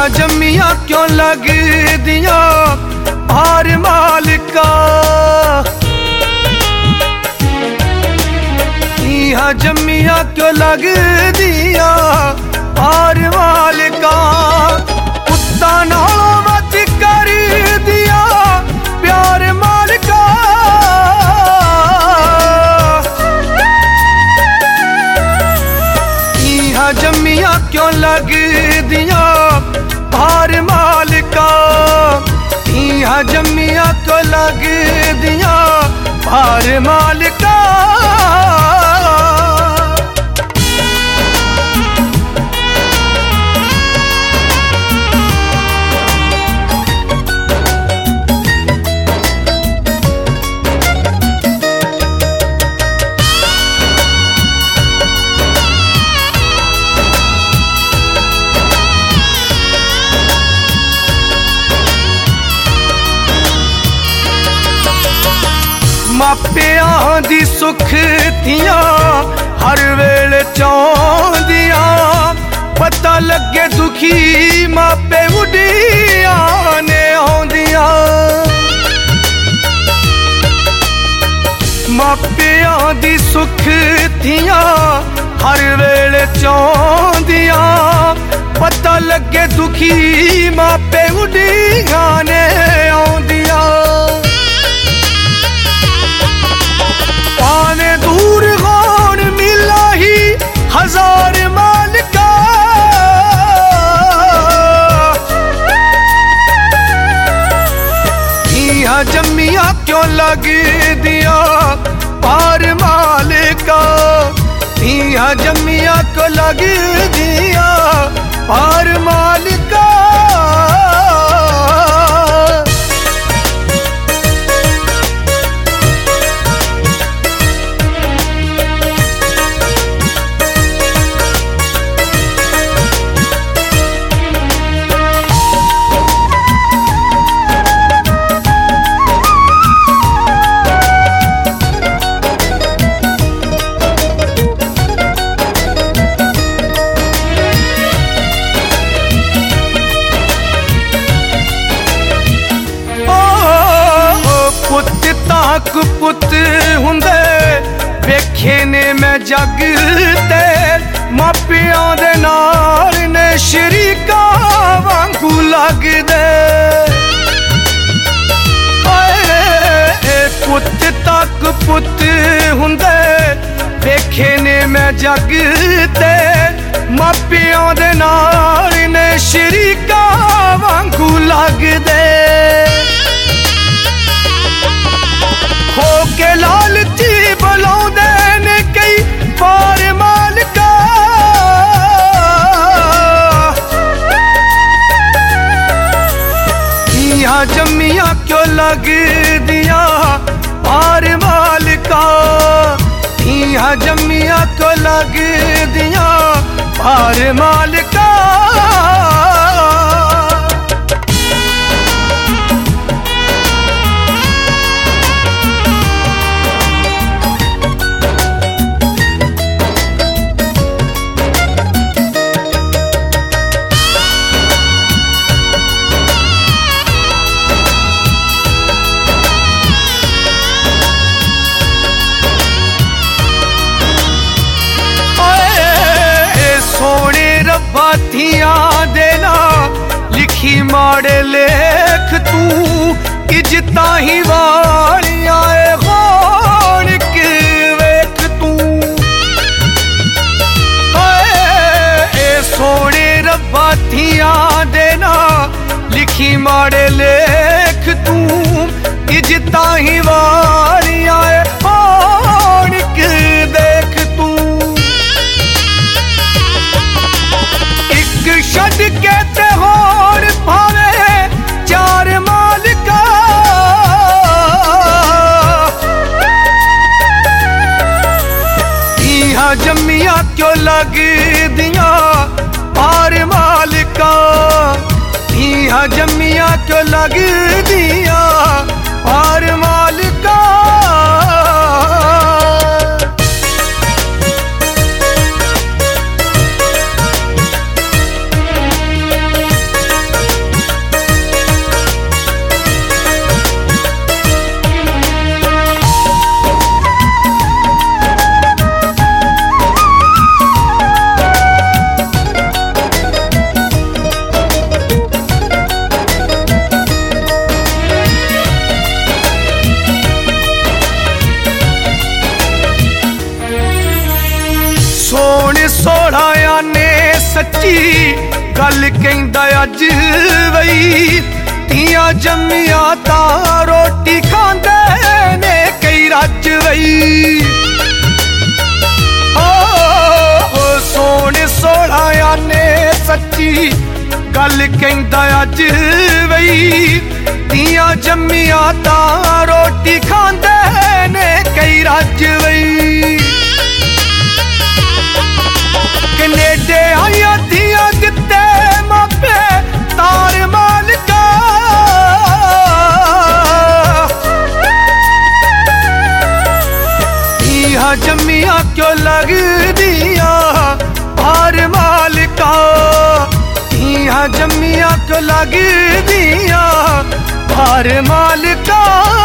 जम्मियां क्यों लग दिया हार मालिका। जम्मियां क्यों लग दिया हार मालिका। कुत्ता नालों मत कर दिया प्यार मालिका। जम्मियां क्यों लग दिया हार मालिका। जम्मियां क्यों लग दिया हार मालिका। मापियां दी सुख थियां हर वेले चाहदियां। पता लगे दुखी मापे उड़ियां ने आउंदियां। मापियां दी सुख थियां हर वेले चाहदियां। पता लगे दुखी मापे उड़ियां ने आउंदियां। पाने दूर कौन मिला ही हजार मालिका। जम्मियां क्यों लग दिया हार मालिका। जम्मियां क्यों लग दिया हार मालिका। पुत हुंदे वेखे ने मैं जग ते। मापियां दे नाल ने शरीका वांगू लगदे। पुत तक पुत हुंदे वेखे ने मैं जग ते। मापियां दे नाल ने शरीका वांगू लगदे। हो के लालची बुलाउंदे ने कई बार मालिका। जम्मियां क्यों लग दिया हार मालिका। जम्मियां क्यों लग दिया हार मालिका। बातियां देना लिखी माड़े लेख तू। इज्जता ही वालियां होण के वेख तू। सोने रब्बा थियां देना लिखी माड़े लेख तू। इज्जता ही वालियां होण के देख तू। छड़ के ते होर भावे चार मालिका। जम्मियां क्यों लग दिया हार मालिका। जम्मियां क्यों लग दिया हार मालिका। सच्ची गल कहंदा अज वई तियां जम्मिया ता रोटी खांदे ने कई रज वई सोने सोहणा ने सच्ची गल कहंदा अज वई तियां जम्मिया ता रोटी खांदे ने कई रज वई कनेडे आया दियां दिते मापे तार मालका इहा जम्मिया क्यों लगदियां भार मालका इहा जम्मिया क्यों लगदियां भार मालका